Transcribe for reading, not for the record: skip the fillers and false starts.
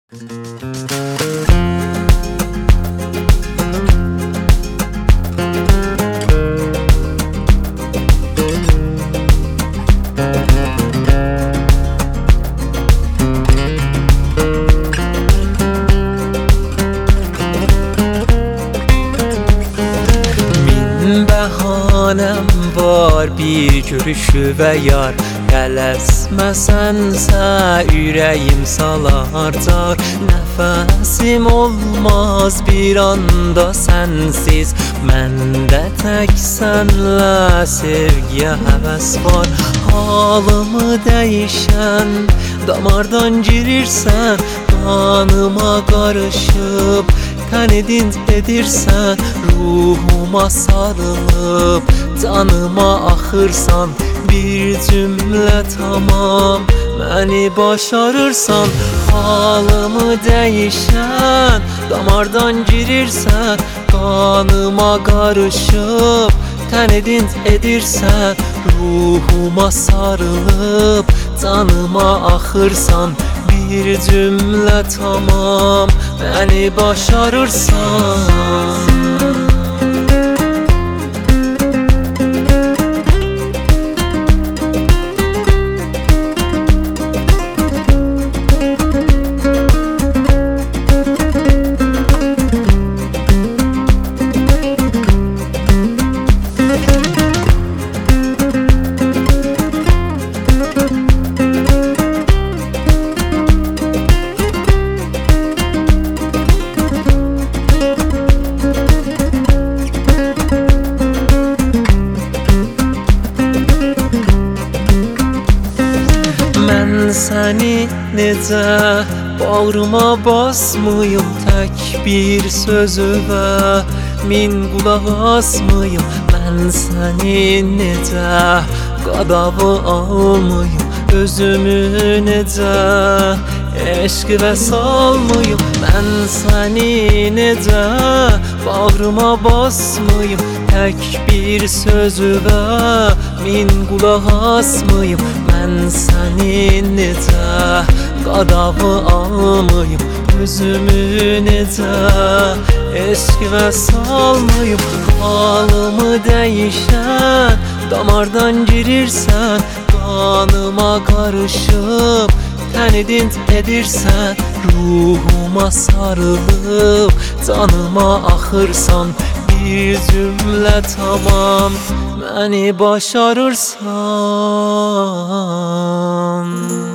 Bəhanəm var bir görüşü və yar Tələsməsənsə ürəyim salarcar Nəfəsim olmaz bir anda sənsiz Məndə tək sənlə sevgiyə həvəs var Halımı dəyişən damardan girirsən Qanıma qarışıb tənidint edirsən Ruhuma sarılıb canıma axırsan Bir cümlə tamam məni başarırsan Halımı dəyişən damardan girirsən Qanıma qarışıb tənidint edirsən Ruhuma sarılıb canıma axırsan Bir cümlə tamam məni başarırsan Səni necə bağrıma basmayım Tək bir sözüvə min qulaq asmayım Mən səni necə qadavı almayım Özümü necə eşqivə salmayım Mən səni necə bağrıma basmayım Tək bir sözüvə min qulaq asmayım Mən səni necə qadavı almayım Özümü necə eşqivə salmayım Halımı dəyişən damardan girirsən Qanıma qarışıb tənidint edirsən Ruhuma sarılıb canıma axırsan Bir cümlə tamam məni başarırsan